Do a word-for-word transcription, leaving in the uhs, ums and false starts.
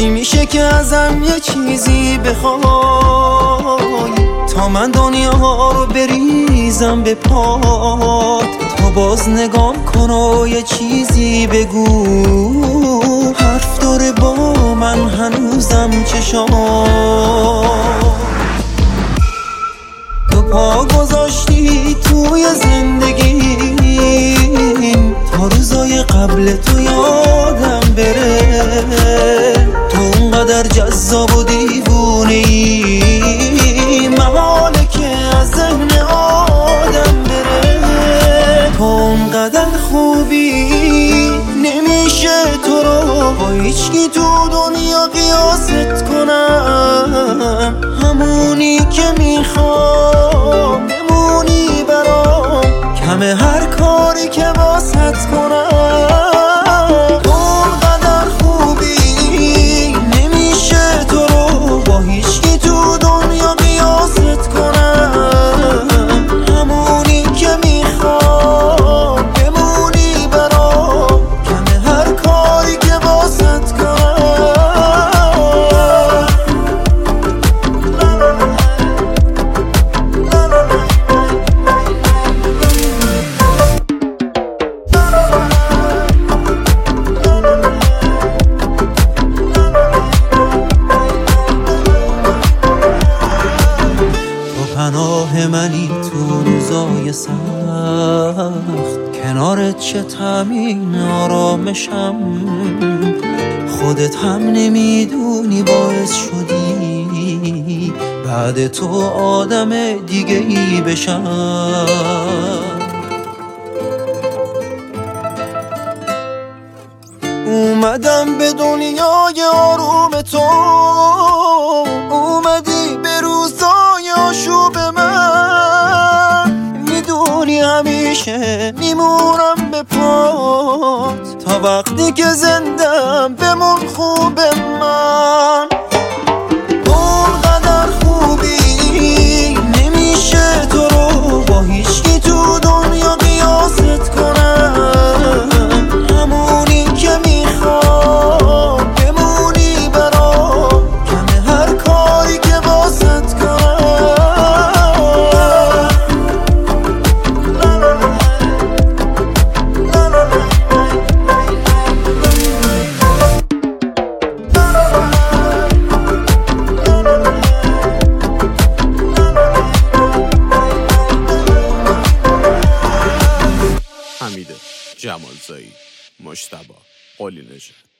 میشه که ازم یه چیزی بخوای تا من دنیا رو بریزم به پات، تا باز نگام کن و یه چیزی بگو. حرف داره با من هنوزم چشام، تو پا گذاشتی توی زندگیم تا روزای قبل تو یادم بره. تو اونقدر جذاب و دیوونه‌ای، محاله که از ذهن آدم بره. تو اونقدر خوبی نمیشه تو رو با هیچکی تو دنیا قیاست کنم. همونی که میخوام بمونی برام، کمه هر کاری که واسط کنم. اونقدر خوبی نمیشه تو رو با هیچکی تو دنیا قیاست کنم. همونی که میخوام بمونی برام، کمه هر کاری که واسط کنم. پناه منی تو روزای سخت، کنارت چه تامین آرامشم. خودت هم نمیدونی باعث شدی بعد تو آدم دیگه ای بشم. اومدم به دنیای آروم تو، اومدی به روزای آشوب من. میدونی همیشه میمونم به پات، تا وقتی که زندم بمون خوب من. اونقدر خوبی نمیشه تو رو با هیچکی تو دنیا قیاست کنم. همونی که میخوام بمونی برام، کمه هر کاری که واسط کنم. حمید جمالزایی، مجتبی قلی نژاد.